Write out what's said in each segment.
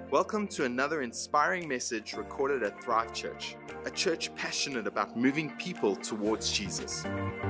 Welcome to another inspiring message recorded at Thrive Church, a church passionate about moving people towards Jesus.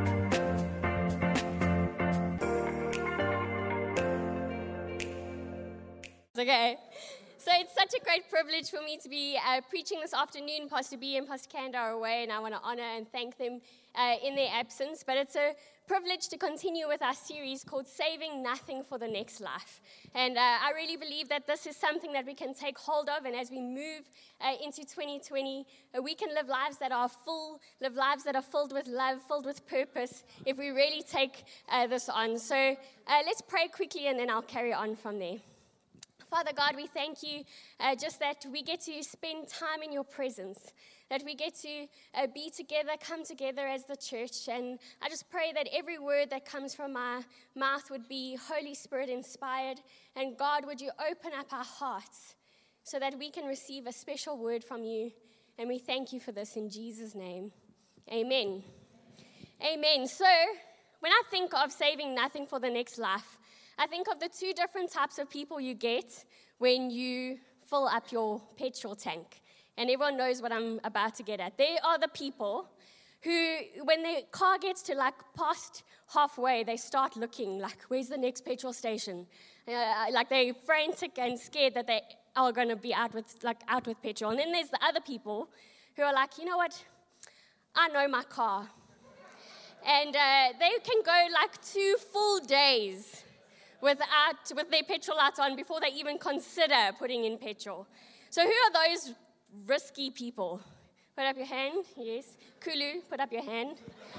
Okay, so it's such a great privilege for me to be preaching this afternoon. Pastor B and Pastor Kanda are away, and I want to honor and thank them in their absence. But it's a privilege to continue with our series called Saving Nothing for the Next Life. And I really believe that this is something that we can take hold of, and as we move into 2020, we can live lives that are full, live lives that are filled with love, filled with purpose, if we really take this on. So let's pray quickly, and then I'll carry on from there. Father God, we thank you just that we get to spend time in your presence, that we get to be together, come together as the church. And I just pray that every word that comes from my mouth would be Holy Spirit inspired. And God, would you open up our hearts so that we can receive a special word from you. And we thank you for this in Jesus' name. Amen. Amen. So when I think of saving nothing for the next life, I think of the two different types of people you get when you fill up your petrol tank. And everyone knows what I'm about to get at. They are the people who, when their car gets to past halfway, they start looking like, where's the next petrol station? Like they're frantic and scared that they are going to be out with petrol. And then there's the other people who are like, you know what? I know my car. And they can go 2 full days with their petrol lights on before they even consider putting in petrol. So who are those risky people? Put up your hand. Yes. Kulu, put up your hand.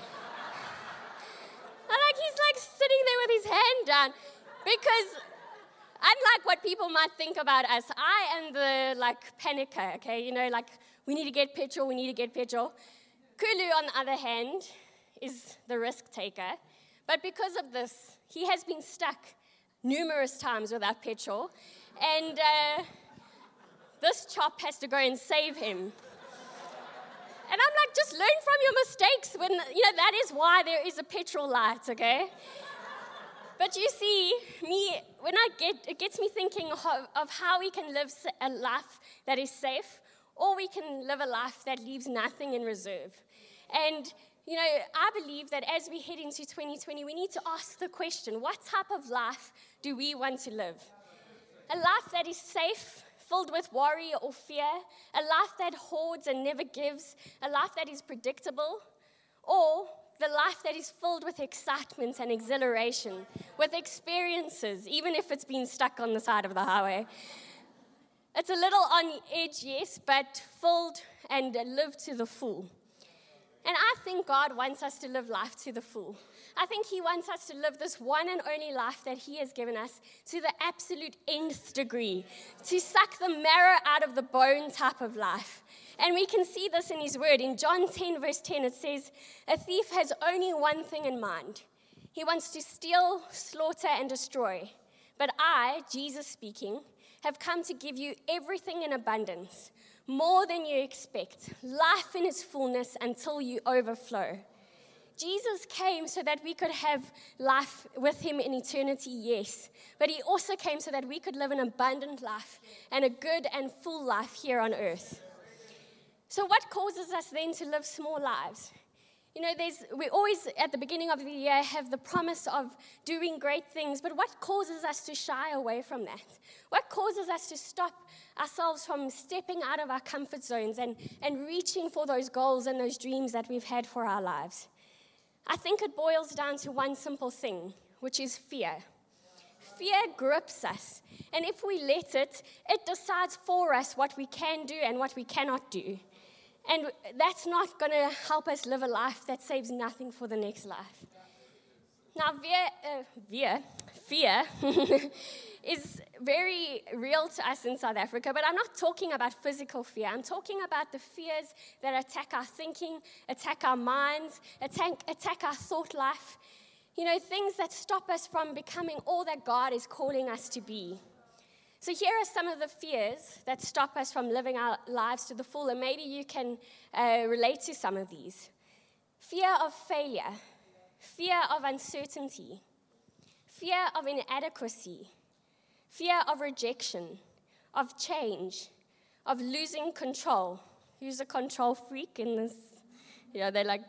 He's sitting there with his hand down. Because unlike what people might think about us, I am the panicker, okay? We need to get petrol, Kulu, on the other hand, is the risk taker. But because of this, he has been stuck numerous times without petrol, and this chop has to go and save him. And I'm like, just learn from your mistakes when, that is why there is a petrol light, okay? But you see, it gets me thinking of how we can live a life that is safe, or we can live a life that leaves nothing in reserve. And I believe that as we head into 2020, we need to ask the question, what type of life do we want to live? A life that is safe, filled with worry or fear, a life that hoards and never gives, a life that is predictable, or the life that is filled with excitement and exhilaration, with experiences, even if it's been stuck on the side of the highway. It's a little on the edge, yes, but filled and lived to the full. And I think God wants us to live life to the full. I think he wants us to live this one and only life that he has given us to the absolute nth degree, to suck the marrow out of the bone type of life. And we can see this in his word. In John 10, verse 10, it says, a thief has only one thing in mind. He wants to steal, slaughter, and destroy. But I, Jesus speaking, have come to give you everything in abundance, more than you expect, life in its fullness until you overflow. Jesus came so that we could have life with him in eternity, yes, but he also came so that we could live an abundant life and a good and full life here on earth. So what causes us then to live small lives? We always, at the beginning of the year, have the promise of doing great things, but what causes us to shy away from that? What causes us to stop ourselves from stepping out of our comfort zones and reaching for those goals and those dreams that we've had for our lives? I think it boils down to one simple thing, which is fear. Fear grips us, and if we let it, it decides for us what we can do and what we cannot do. And that's not going to help us live a life that saves nothing for the next life. Now, fear is very real to us in South Africa, but I'm not talking about physical fear. I'm talking about the fears that attack our thinking, attack our minds, attack our thought life. Things that stop us from becoming all that God is calling us to be. So here are some of the fears that stop us from living our lives to the full, and maybe you can relate to some of these. Fear of failure, fear of uncertainty, fear of inadequacy, fear of rejection, of change, of losing control. Who's a control freak in this? Yeah, they're like,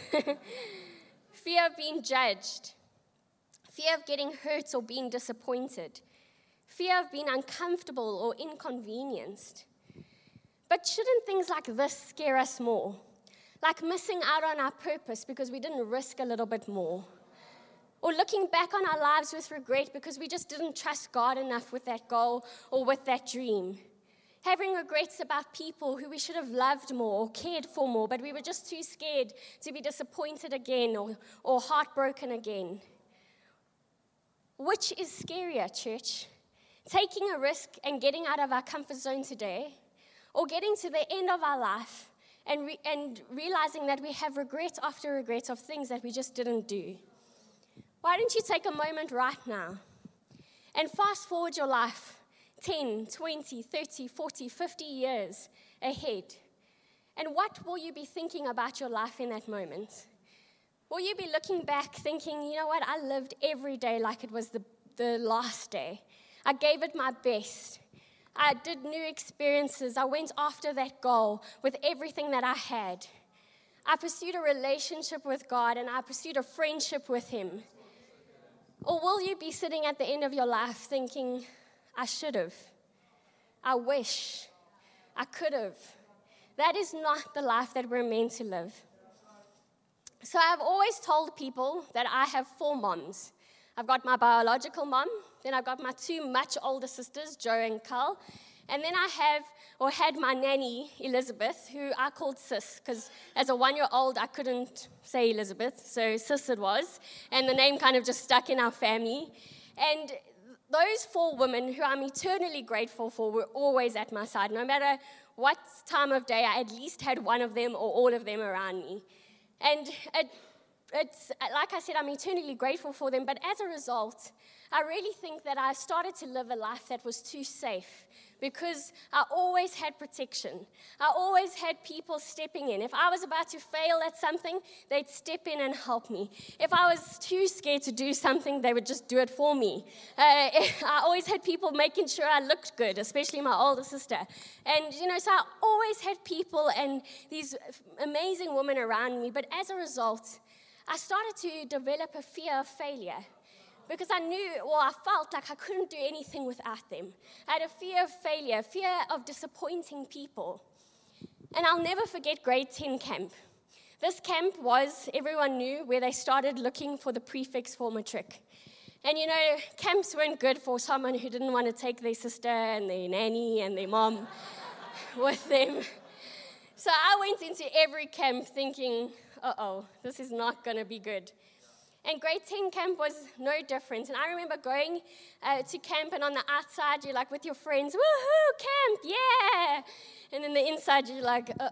fear of being judged, fear of getting hurt or being disappointed, fear of being uncomfortable or inconvenienced. But shouldn't things like this scare us more? Like missing out on our purpose because we didn't risk a little bit more. Or looking back on our lives with regret because we just didn't trust God enough with that goal or with that dream. Having regrets about people who we should have loved more or cared for more, but we were just too scared to be disappointed again or heartbroken again. Which is scarier, church? Taking a risk and getting out of our comfort zone today, or getting to the end of our life and realizing that we have regret after regret of things that we just didn't do? Why don't you take a moment right now and fast forward your life 10, 20, 30, 40, 50 years ahead? And what will you be thinking about your life in that moment? Will you be looking back thinking, you know what, I lived every day like it was the last day. I gave it my best. I did new experiences. I went after that goal with everything that I had. I pursued a relationship with God and I pursued a friendship with Him. Or will you be sitting at the end of your life thinking, I should have, I wish, I could have? That is not the life that we're meant to live. So I've always told people that I have 4 moms. I've got my biological mom, then I've got my 2 much older sisters, Jo and Carl, and then I had my nanny, Elizabeth, who I called Sis, because as a 1-year-old, I couldn't say Elizabeth, so Sis it was, and the name kind of just stuck in our family. And those 4 women, who I'm eternally grateful for, were always at my side. No matter what time of day, I at least had one of them or all of them around me. And it's like I said, I'm eternally grateful for them, but as a result, I really think that I started to live a life that was too safe because I always had protection. I always had people stepping in. If I was about to fail at something, they'd step in and help me. If I was too scared to do something, they would just do it for me. I always had people making sure I looked good, especially my older sister. And, so I always had people and these amazing women around me, but as a result, I started to develop a fear of failure because I felt like I couldn't do anything without them. I had a fear of failure, fear of disappointing people. And I'll never forget grade 10 camp. This camp was, everyone knew, where they started looking for the prefix for matric. And camps weren't good for someone who didn't want to take their sister and their nanny and their mom with them. So I went into every camp thinking, this is not going to be good. And grade 10 camp was no different. And I remember going to camp, and on the outside, you're like with your friends, woohoo, camp, yeah! And then the inside, you're like, I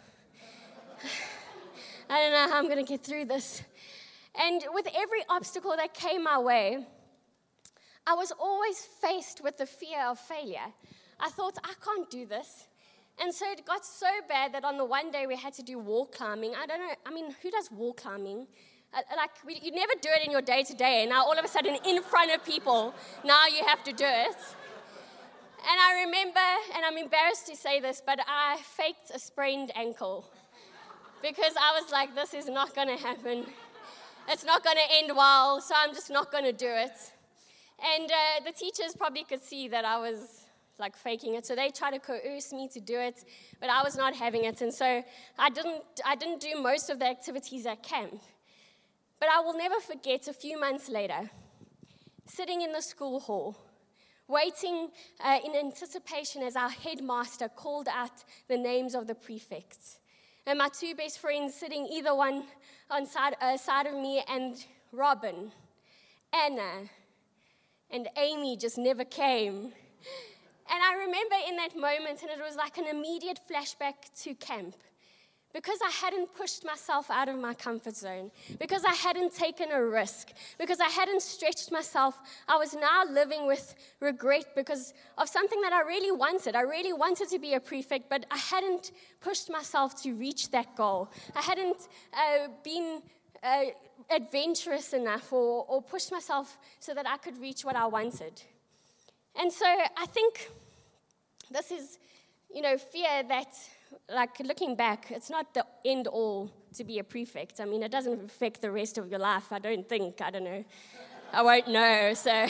don't know how I'm going to get through this. And with every obstacle that came my way, I was always faced with the fear of failure. I thought, I can't do this. And so it got so bad that on the one day we had to do wall climbing. Who does wall climbing? You never do it in your day-to-day, and now all of a sudden in front of people, now you have to do it. And I remember, and I'm embarrassed to say this, but I faked a sprained ankle because I was like, this is not going to happen. It's not going to end well, so I'm just not going to do it. And the teachers probably could see that I was faking it, so they tried to coerce me to do it, but I was not having it, and so I didn't do most of the activities at camp. But I will never forget a few months later, sitting in the school hall, waiting in anticipation as our headmaster called out the names of the prefects. And my 2 best friends sitting either one on side of me, and Robin, Anna, and Amy just never came. And I remember in that moment, and it was like an immediate flashback to camp. Because I hadn't pushed myself out of my comfort zone, because I hadn't taken a risk, because I hadn't stretched myself, I was now living with regret because of something that I really wanted. I really wanted to be a prefect, but I hadn't pushed myself to reach that goal. I hadn't been adventurous enough or pushed myself so that I could reach what I wanted. And so I think this is, fear that, like, looking back, it's not the end all to be a prefect. I mean, it doesn't affect the rest of your life, I don't think. I don't know. I won't know, so.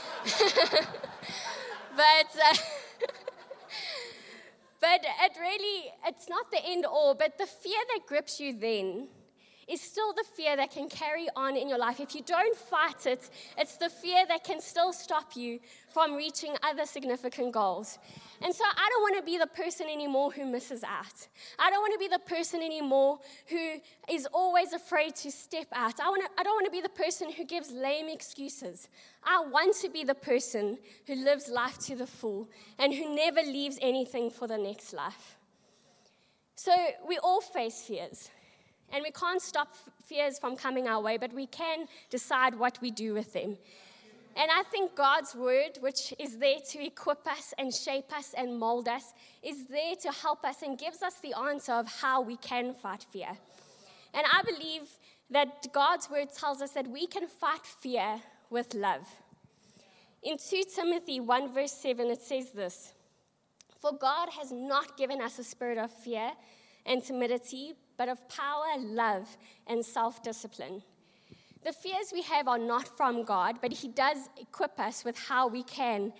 But it's not the end all, but the fear that grips you then is still the fear that can carry on in your life. If you don't fight it, it's the fear that can still stop you from reaching other significant goals. And so I don't want to be the person anymore who misses out. I don't want to be the person anymore who is always afraid to step out. I don't want to be the person who gives lame excuses. I want to be the person who lives life to the full and who never leaves anything for the next life. So we all face fears. And we can't stop fears from coming our way, but we can decide what we do with them. And I think God's word, which is there to equip us and shape us and mold us, is there to help us and gives us the answer of how we can fight fear. And I believe that God's word tells us that we can fight fear with love. In 2 Timothy 1 verse 7, it says this: "For God has not given us a spirit of fear and timidity, but of power, love, and self-discipline." The fears we have are not from God, but He does equip us with how we can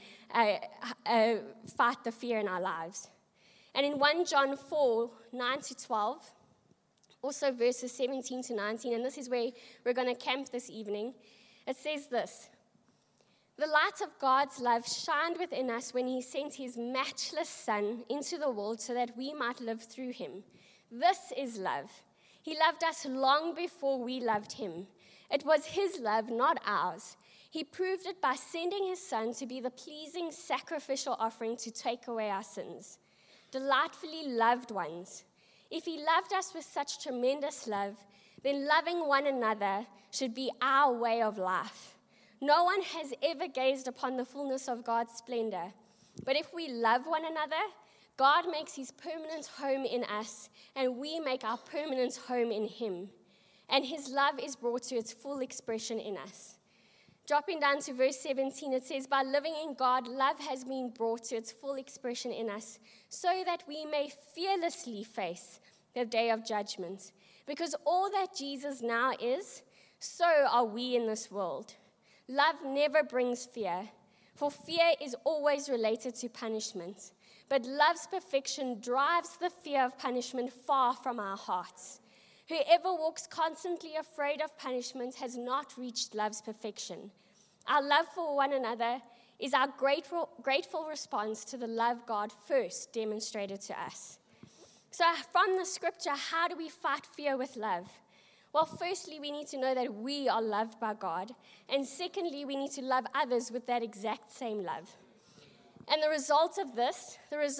fight the fear in our lives. And in 1 John 4, 9 to 12, also verses 17 to 19, and this is where we're going to camp this evening, it says this: "The light of God's love shined within us when He sent His matchless Son into the world so that we might live through Him. This is love. He loved us long before we loved Him. It was His love, not ours. He proved it by sending His Son to be the pleasing sacrificial offering to take away our sins. Delightfully loved ones, if He loved us with such tremendous love, then loving one another should be our way of life. No one has ever gazed upon the fullness of God's splendor. But if we love one another, God makes His permanent home in us, and we make our permanent home in Him. And His love is brought to its full expression in us." Dropping down to verse 17, it says, "By living in God, love has been brought to its full expression in us, so that we may fearlessly face the day of judgment. Because all that Jesus now is, so are we in this world. Love never brings fear, for fear is always related to punishment. But love's perfection drives the fear of punishment far from our hearts. Whoever walks constantly afraid of punishment has not reached love's perfection. Our love for one another is our grateful response to the love God first demonstrated to us." So from the scripture, how do we fight fear with love? Well, firstly, we need to know that we are loved by God. And secondly, we need to love others with that exact same love. And the result of this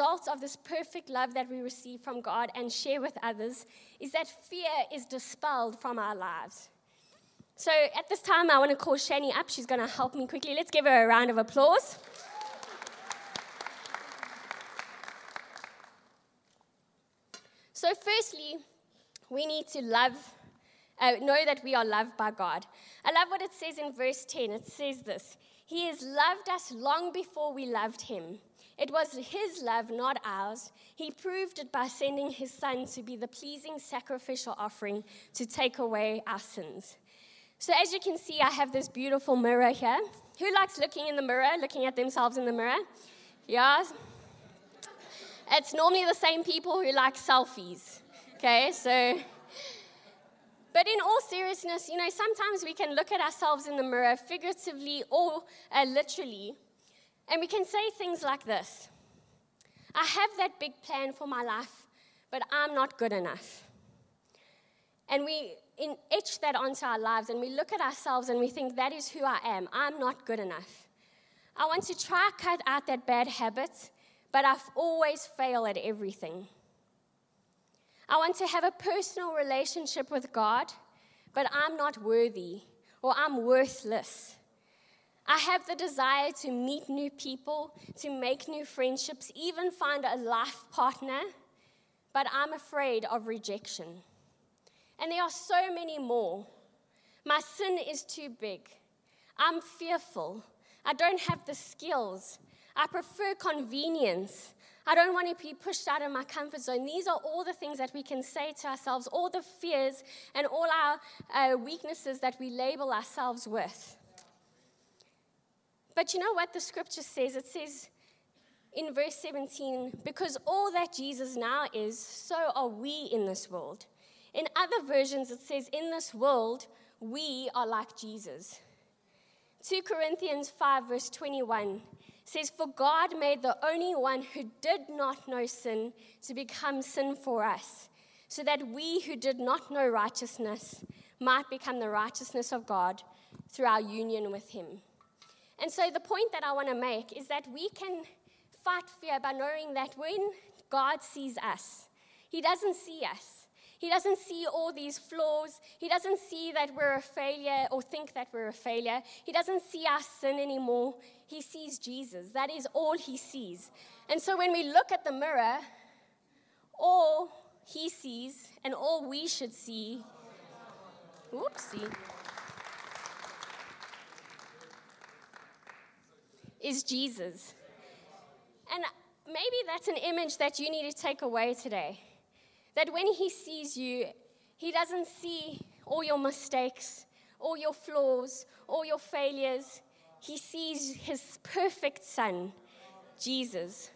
perfect love that we receive from God and share with others, is that fear is dispelled from our lives. So at this time, I want to call Shani up. She's going to help me quickly. Let's give her a round of applause. So firstly, we need to know that we are loved by God. I love what it says in verse 10. It says this: "He has loved us long before we loved Him. It was His love, not ours. He proved it by sending His Son to be the pleasing sacrificial offering to take away our sins." So as you can see, I have this beautiful mirror here. Who likes looking in the mirror, looking at themselves in the mirror? Yeah. It's normally the same people who like selfies. Okay, so... But in all seriousness, sometimes we can look at ourselves in the mirror figuratively or literally, and we can say things like this: "I have that big plan for my life, but I'm not good enough." And we etch that onto our lives, and we look at ourselves and we think, that is who I am. I'm not good enough. I want to try cut out that bad habit, but I always fail at everything. I want to have a personal relationship with God, but I'm not worthy, or I'm worthless. I have the desire to meet new people, to make new friendships, even find a life partner, but I'm afraid of rejection. And there are so many more. My sin is too big. I'm fearful. I don't have the skills. I prefer convenience. I don't want to be pushed out of my comfort zone. These are all the things that we can say to ourselves, all the fears and all our weaknesses that we label ourselves with. But you know what the scripture says? It says in verse 17, because all that Jesus now is, so are we in this world. In other versions, it says, in this world, we are like Jesus. 2 Corinthians 5, verse 21 says, for God made the only one who did not know sin to become sin for us, so that we who did not know righteousness might become the righteousness of God through our union with him. And so the point that I want to make is that we can fight fear by knowing that when God sees us, he doesn't see us. He doesn't see all these flaws. He doesn't see that we're a failure or think that we're a failure. He doesn't see our sin anymore. He sees Jesus. That is all he sees. And so when we look at the mirror, all he sees and all we should see, is Jesus. And maybe that's an image that you need to take away today. That when he sees you, he doesn't see all your mistakes, all your flaws, all your failures. He sees his perfect son, Jesus.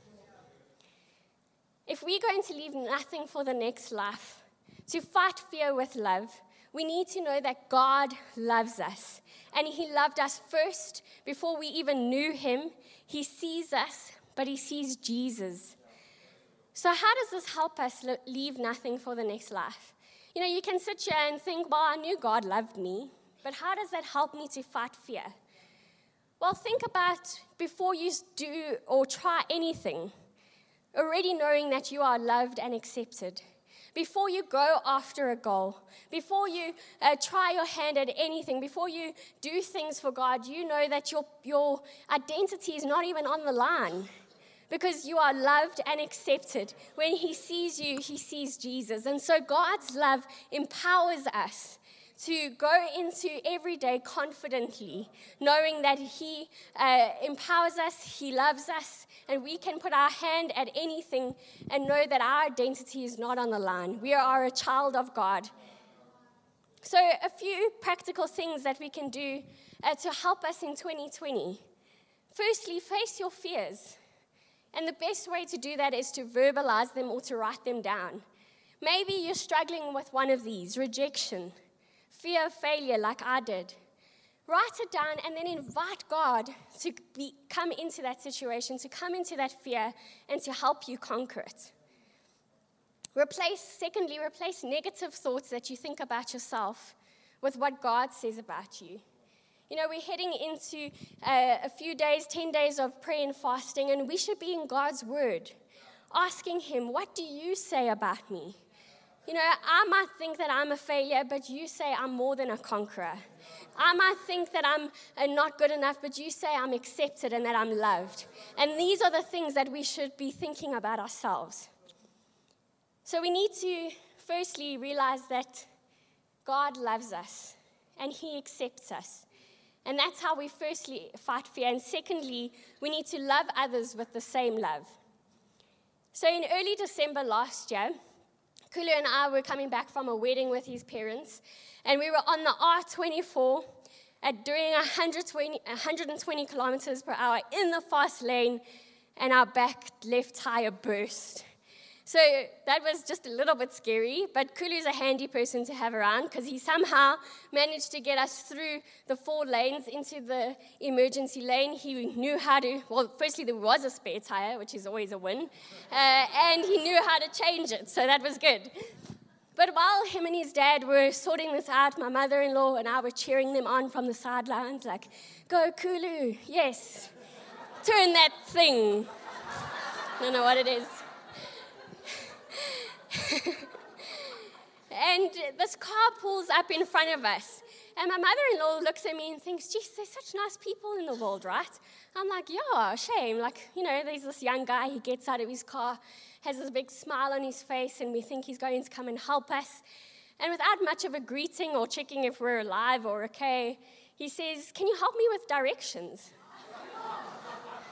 If we're going to leave nothing for the next life, to fight fear with love, we need to know that God loves us. And he loved us first before we even knew him. He sees us, but he sees Jesus. So how does this help us leave nothing for the next life? You know, you can sit here and think, well, I knew God loved me, but how does that help me to fight fear? Well, think about before you do or try anything, already knowing that you are loved and accepted. Before you go after a goal, before you try your hand at anything, before you do things for God, you know that your identity is not even on the line. Because you are loved and accepted. When he sees you, he sees Jesus. And so God's love empowers us to go into every day confidently, knowing that he empowers us, he loves us, and we can put our hand at anything and know that our identity is not on the line. We are a child of God. So a few practical things that we can do to help us in 2020. Firstly, face your fears. And the best way to do that is to verbalize them or to write them down. Maybe you're struggling with one of these, rejection, fear of failure like I did. Write it down and then invite God to come into that situation, to come into that fear, and to help you conquer it. Secondly, replace negative thoughts that you think about yourself with what God says about you. You know, we're heading into a few days, 10 days of prayer and fasting, and we should be in God's word, asking him, what do you say about me? You know, I might think that I'm a failure, but you say I'm more than a conqueror. I might think that I'm not good enough, but you say I'm accepted and that I'm loved. And these are the things that we should be thinking about ourselves. So we need to firstly realize that God loves us and he accepts us. And that's how we firstly fight fear. And secondly, we need to love others with the same love. So in early December last year, Kulu and I were coming back from a wedding with his parents. And we were on the R24 doing 120 kilometers per hour in the fast lane. And our back left tire burst. So that was just a little bit scary, but Kulu's a handy person to have around because he somehow managed to get us through the 4 lanes into the emergency lane. He knew how to, well, firstly there was a spare tire, which is always a win, and he knew how to change it, so that was good. But while him and his dad were sorting this out, my mother-in-law and I were cheering them on from the sidelines, like, go Kulu, yes, turn that thing. I don't know what it is. And this car pulls up in front of us. And my mother-in-law looks at me and thinks, geez, there's such nice people in the world, right? I'm like, yeah, shame. Like, you know, there's this young guy, he gets out of his car, has this big smile on his face, and we think he's going to come and help us. And without much of a greeting or checking if we're alive or okay, he says, can you help me with directions?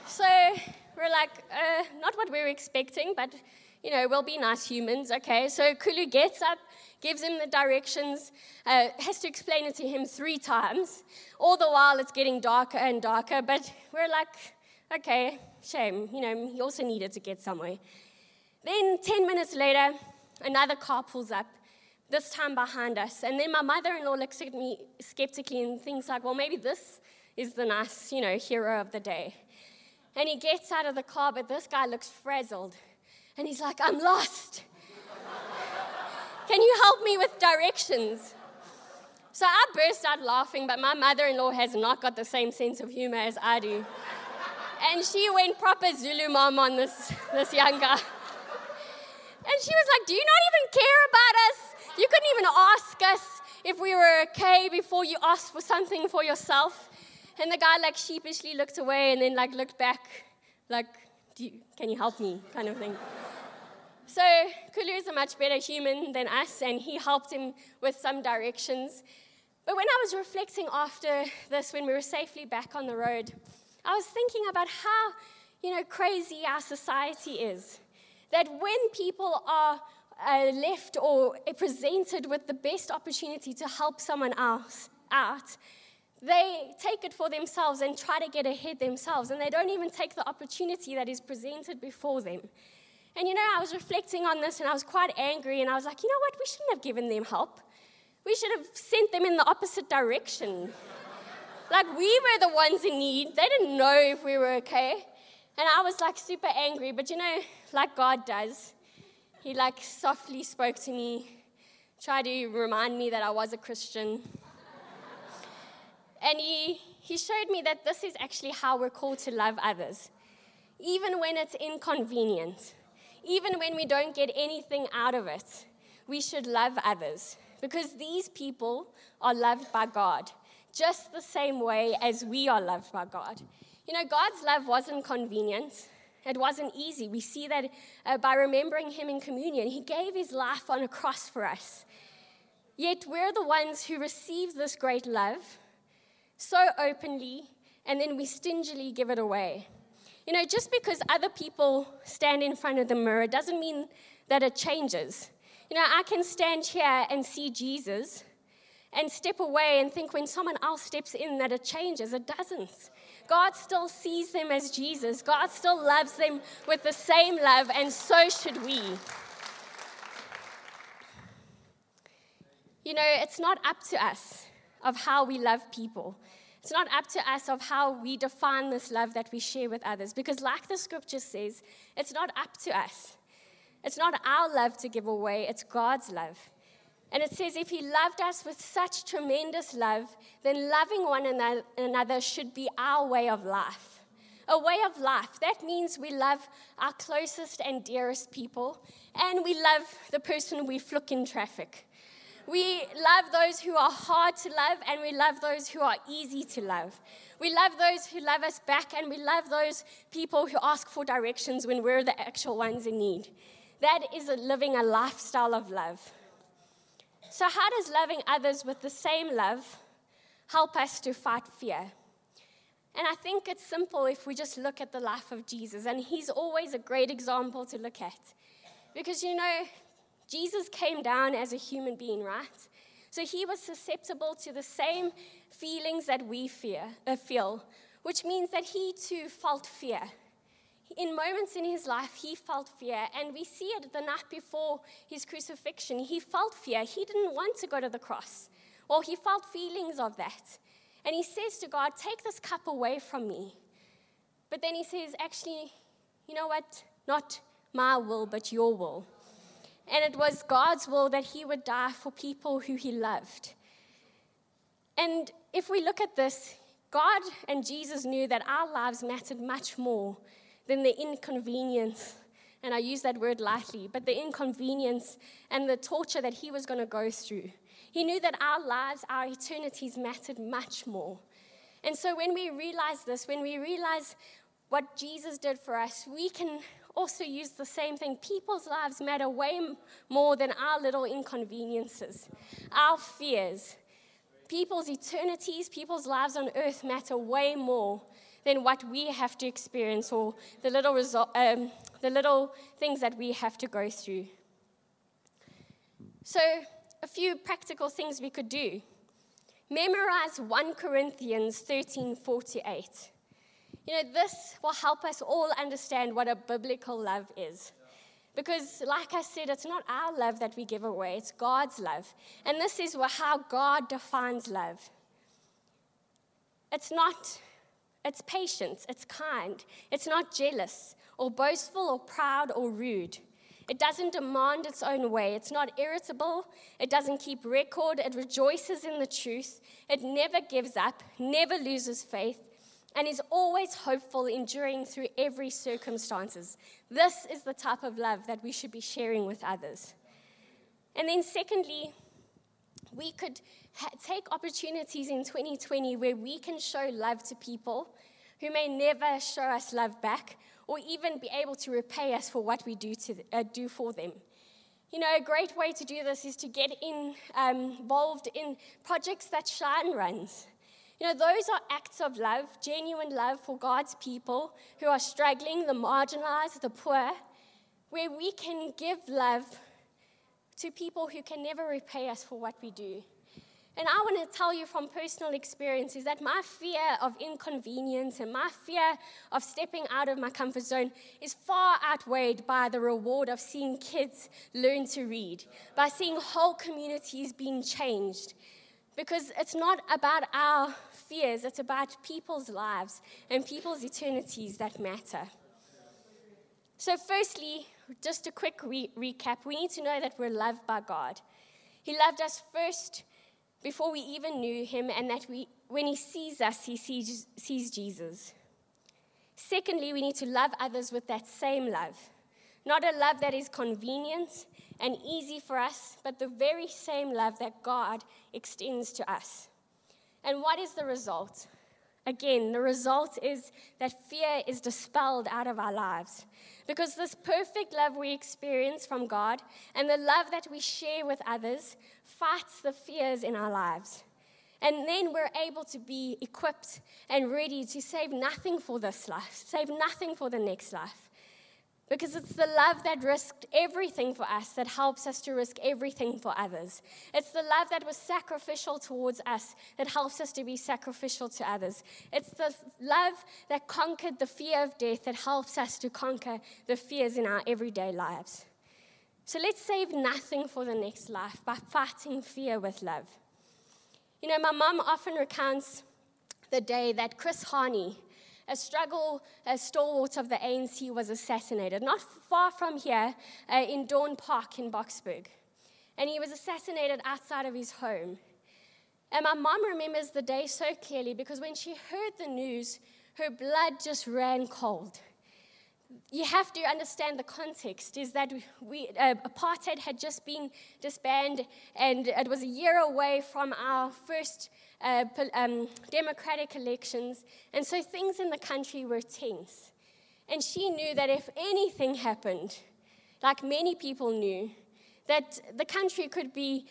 So we're like, not what we were expecting, but, we'll be nice humans, okay? So Kulu gets up, gives him the directions, has to explain it to him 3 times. All the while, it's getting darker and darker, but we're like, okay, shame. He also needed to get somewhere. Then 10 minutes later, another car pulls up, this time behind us. And then my mother-in-law looks at me skeptically and thinks like, well, maybe this is the nice, hero of the day. And he gets out of the car, but this guy looks frazzled. And he's like, I'm lost. Can you help me with directions? So I burst out laughing, but my mother-in-law has not got the same sense of humor as I do. And she went proper Zulu mom on this young guy. And she was like, do you not even care about us? You couldn't even ask us if we were okay before you asked for something for yourself. And the guy sheepishly looked away and then looked back can you help me kind of thing. So Kulu is a much better human than us, and he helped him with some directions. But when I was reflecting after this, when we were safely back on the road, I was thinking about how, crazy our society is. That when people are left or presented with the best opportunity to help someone else out, they take it for themselves and try to get ahead themselves, and they don't even take the opportunity that is presented before them. And I was reflecting on this, and I was quite angry, and I was like, you know what, we shouldn't have given them help. We should have sent them in the opposite direction. We were the ones in need. They didn't know if we were okay. And I was super angry, but like God does, he softly spoke to me, tried to remind me that I was a Christian. And he showed me that this is actually how we're called to love others. Even when it's inconvenient, even when we don't get anything out of it, we should love others. Because these people are loved by God, just the same way as we are loved by God. God's love wasn't convenient. It wasn't easy. We see that by remembering him in communion. He gave his life on a cross for us. Yet we're the ones who receive this great love so openly, and then we stingily give it away. Just because other people stand in front of the mirror doesn't mean that it changes. I can stand here and see Jesus and step away and think when someone else steps in that it changes. It doesn't. God still sees them as Jesus. God still loves them with the same love, and so should we. It's not up to us of how we love people. It's not up to us of how we define this love that we share with others. Because like the scripture says, it's not up to us. It's not our love to give away, it's God's love. And it says if he loved us with such tremendous love, then loving one another should be our way of life. A way of life. That means we love our closest and dearest people, and we love the person we fluke in traffic. We love those who are hard to love, and we love those who are easy to love. We love those who love us back, and we love those people who ask for directions when we're the actual ones in need. That is living a lifestyle of love. So how does loving others with the same love help us to fight fear? And I think it's simple if we just look at the life of Jesus, and he's always a great example to look at. Because, Jesus came down as a human being, right? So he was susceptible to the same feelings that we feel, which means that he too felt fear. In moments in his life, he felt fear, and we see it the night before his crucifixion. He felt fear. He didn't want to go to the cross. Well, he felt feelings of that. And he says to God, take this cup away from me. But then he says, actually, you know what? Not my will, but your will. And it was God's will that he would die for people who he loved. And if we look at this, God and Jesus knew that our lives mattered much more than the inconvenience, and I use that word lightly, but the inconvenience and the torture that he was going to go through. He knew that our lives, our eternities mattered much more. And so when we realize this, when we realize what Jesus did for us, we can also use the same thing. People's lives matter way more than our little inconveniences, our fears. People's eternities, people's lives on earth matter way more than what we have to experience or the little things that we have to go through. So, a few practical things we could do. Memorize 1 Corinthians 13:4-8. This will help us all understand what a biblical love is. Because, like I said, it's not our love that we give away, it's God's love. And this is how God defines love. It's patient, it's kind, it's not jealous or boastful or proud or rude. It doesn't demand its own way. It's not irritable. It doesn't keep record. It rejoices in the truth. It never gives up, never loses faith, and is always hopeful, enduring through every circumstances. This is the type of love that we should be sharing with others. And then secondly, we could take opportunities in 2020 where we can show love to people who may never show us love back, or even be able to repay us for what we do for them. A great way to do this is to get involved in projects that Shine runs. Those are acts of love, genuine love for God's people who are struggling, the marginalized, the poor, where we can give love to people who can never repay us for what we do. And I want to tell you from personal experience is that my fear of inconvenience and my fear of stepping out of my comfort zone is far outweighed by the reward of seeing kids learn to read, by seeing whole communities being changed. Because it's not about our fears, it's about people's lives and people's eternities that matter. So firstly, just a quick recap, we need to know that we're loved by God. He loved us first before we even knew him, and that when he sees us, he sees Jesus. Secondly, we need to love others with that same love. Not a love that is convenient and easy for us, but the very same love that God extends to us. And what is the result? Again, the result is that fear is dispelled out of our lives. Because this perfect love we experience from God and the love that we share with others fights the fears in our lives. And then we're able to be equipped and ready to save nothing for this life, save nothing for the next life. Because it's the love that risked everything for us that helps us to risk everything for others. It's the love that was sacrificial towards us that helps us to be sacrificial to others. It's the love that conquered the fear of death that helps us to conquer the fears in our everyday lives. So let's save nothing for the next life by fighting fear with love. My mum often recounts the day that Chris Hani, a stalwart of the ANC, was assassinated, not far from here in Dawn Park in Boksburg. And he was assassinated outside of his home. And my mom remembers the day so clearly because when she heard the news, her blood just ran cold. You have to understand the context is that apartheid had just been disbanded, and it was a year away from our first democratic elections, and so things in the country were tense. And she knew that if anything happened, like many people knew, that the country could be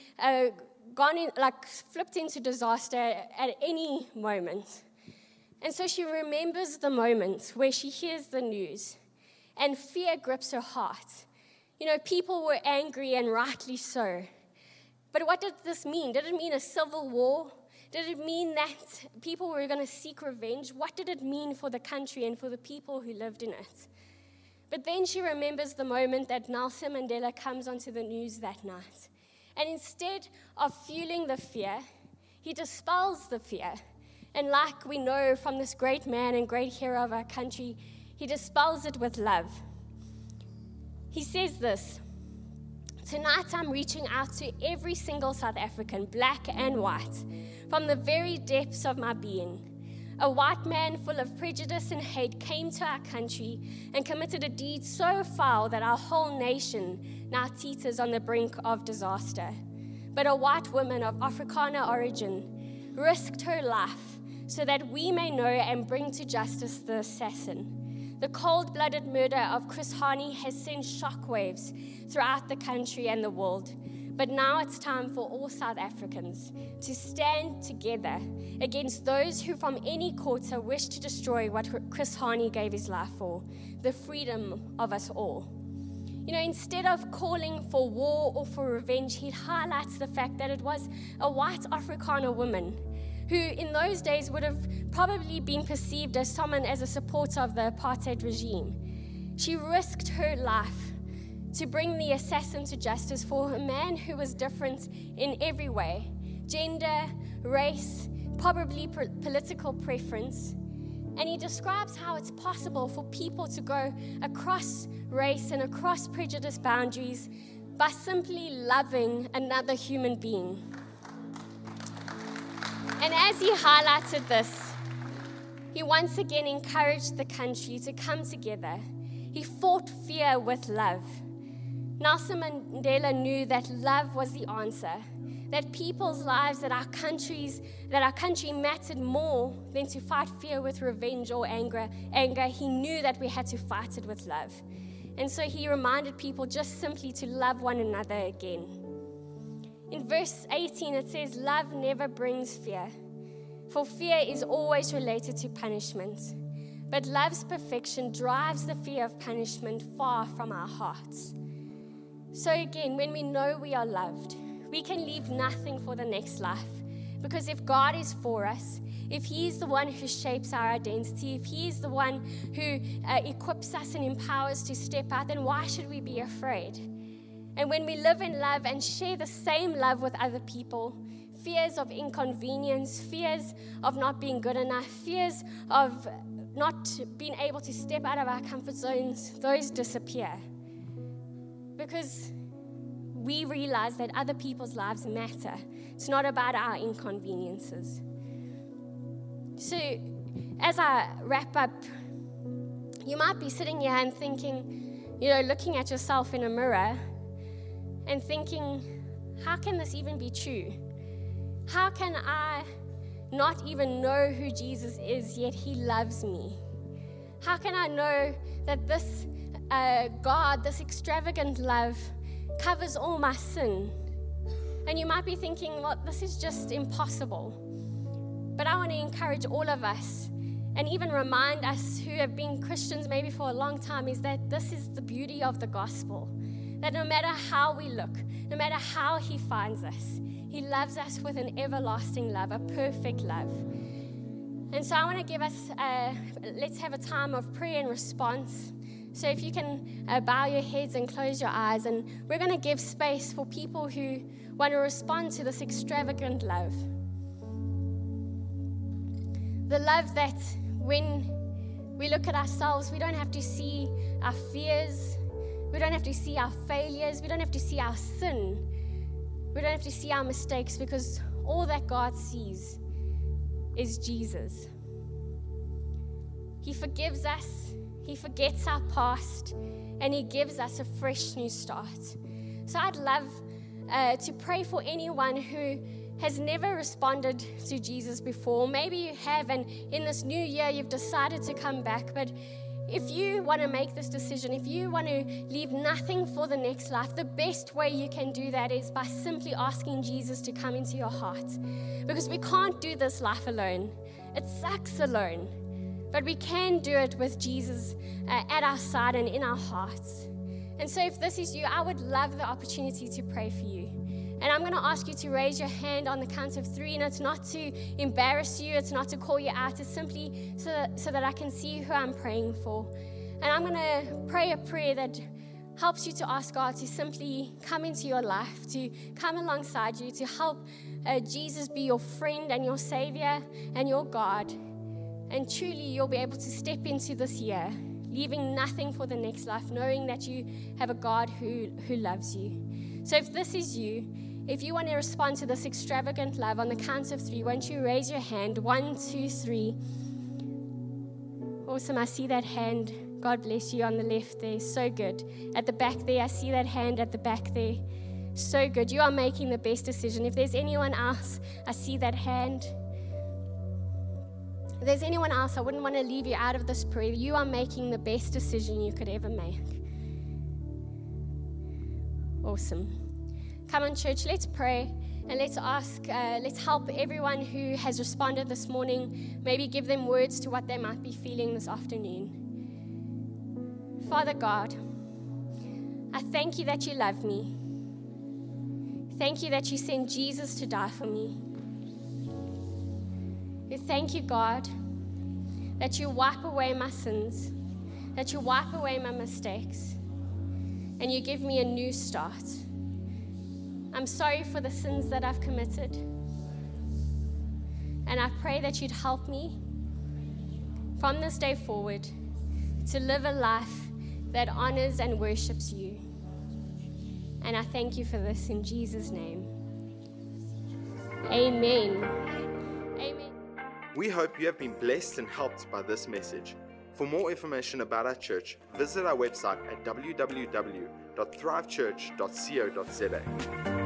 flipped into disaster at any moment. And so she remembers the moment where she hears the news, and fear grips her heart. People were angry, and rightly so. But what did this mean? Did it mean a civil war? Did it mean that people were going to seek revenge? What did it mean for the country and for the people who lived in it? But then she remembers the moment that Nelson Mandela comes onto the news that night. And instead of fueling the fear, he dispels the fear. And like we know from this great man and great hero of our country, he dispels it with love. He says this: "Tonight I'm reaching out to every single South African, black and white, from the very depths of my being. A white man full of prejudice and hate came to our country and committed a deed so foul that our whole nation now teeters on the brink of disaster. But a white woman of Afrikaner origin risked her life so that we may know and bring to justice the assassin. The cold-blooded murder of Chris Hani has sent shockwaves throughout the country and the world. But now it's time for all South Africans to stand together against those who from any quarter wish to destroy what Chris Hani gave his life for, the freedom of us all. You know, instead of calling for war or for revenge, he highlights the fact that it was a white Afrikaner woman who in those days would have probably been perceived as someone as a supporter of the apartheid regime. She risked her life to bring the assassin to justice for a man who was different in every way: gender, race, probably political preference. And he describes how it's possible for people to go across race and across prejudice boundaries by simply loving another human being. And as he highlighted this, he once again encouraged the country to come together. He fought fear with love. Nelson Mandela knew that love was the answer, that people's lives, that our country mattered more than to fight fear with revenge or anger. He knew that we had to fight it with love. And so he reminded people just simply to love one another again. In verse 18, it says, "Love never brings fear, for fear is always related to punishment. But love's perfection drives the fear of punishment far from our hearts." So again, when we know we are loved, we can leave nothing for the next life. Because if God is for us, if He is the one who shapes our identity, if He is the one who equips us and empowers to step out, then why should we be afraid? And when we live in love and share the same love with other people, fears of inconvenience, fears of not being good enough, fears of not being able to step out of our comfort zones, those disappear. Because we realize that other people's lives matter. It's not about our inconveniences. So, as I wrap up, you might be sitting here and thinking, looking at yourself in a mirror and thinking, how can this even be true? How can I not even know who Jesus is, yet He loves me? How can I know that this God, this extravagant love, covers all my sin? And you might be thinking, well, this is just impossible. But I want to encourage all of us, and even remind us who have been Christians maybe for a long time, is that this is the beauty of the gospel. That no matter how we look, no matter how He finds us, He loves us with an everlasting love, a perfect love. And so I want to give us, let's have a time of prayer and response. So if you can bow your heads and close your eyes, and we're going to give space for people who want to respond to this extravagant love. The love that when we look at ourselves, we don't have to see our fears, we don't have to see our failures, we don't have to see our sin, we don't have to see our mistakes, because all that God sees is Jesus. He forgives us, He forgets our past, and He gives us a fresh new start. So I'd love to pray for anyone who has never responded to Jesus before. Maybe you have, and in this new year you've decided to come back. But if you want to make this decision, if you want to leave nothing for the next life, the best way you can do that is by simply asking Jesus to come into your heart. Because we can't do this life alone. It sucks alone. But we can do it with Jesus at our side and in our hearts. And so if this is you, I would love the opportunity to pray for you. And I'm going to ask you to raise your hand on the count of 3. And it's not to embarrass you. It's not to call you out. It's simply so that I can see who I'm praying for. And I'm going to pray a prayer that helps you to ask God to simply come into your life, to come alongside you, to help Jesus be your friend and your Savior and your God. And truly, you'll be able to step into this year, leaving nothing for the next life, knowing that you have a God who loves you. So if this is you, if you want to respond to this extravagant love, on the count of 3, won't you raise your hand? 1, 2, 3. Awesome, I see that hand. God bless you on the left there. So good. At the back there, I see that hand at the back there. So good. You are making the best decision. If there's anyone else, I see that hand. If there's anyone else, I wouldn't want to leave you out of this prayer. You are making the best decision you could ever make. Awesome. Come on, church, let's pray. And let's ask, let's help everyone who has responded this morning, maybe give them words to what they might be feeling this afternoon. Father God, I thank you that you love me. Thank you that you sent Jesus to die for me. Thank you, God, that you wipe away my sins, that you wipe away my mistakes, and you give me a new start. I'm sorry for the sins that I've committed. And I pray that you'd help me from this day forward to live a life that honors and worships you. And I thank you for this in Jesus' name. Amen. Amen. We hope you have been blessed and helped by this message. For more information about our church, visit our website at www.thrivechurch.co.za.